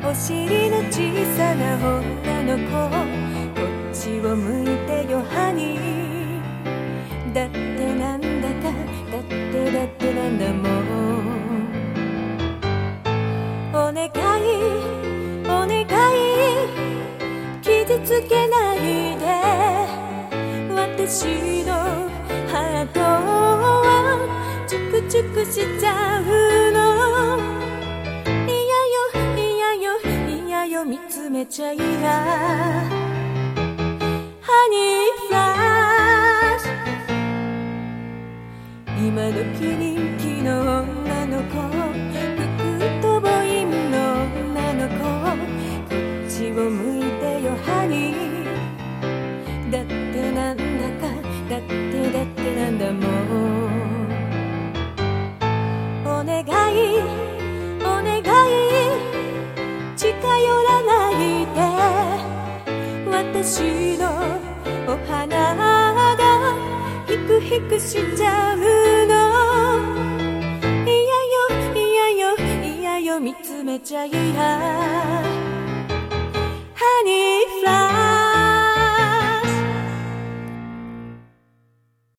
お尻の小さな女の子、こっちを向いてよハニー。だってなんだか、だってなんだもん。お願いお願い、傷つけないで私のハートをチクチクしちゃうの。いやよ見つめちゃいな。ハニーフラッシュ、今時人気の女の子、服と母音の女の子、こっちを向いてよハニー。だってなんだか、だってなんだもん。お願いお願い、近寄らないで私のお花がヒクヒクしちゃうの。いやよ見つめちゃいな。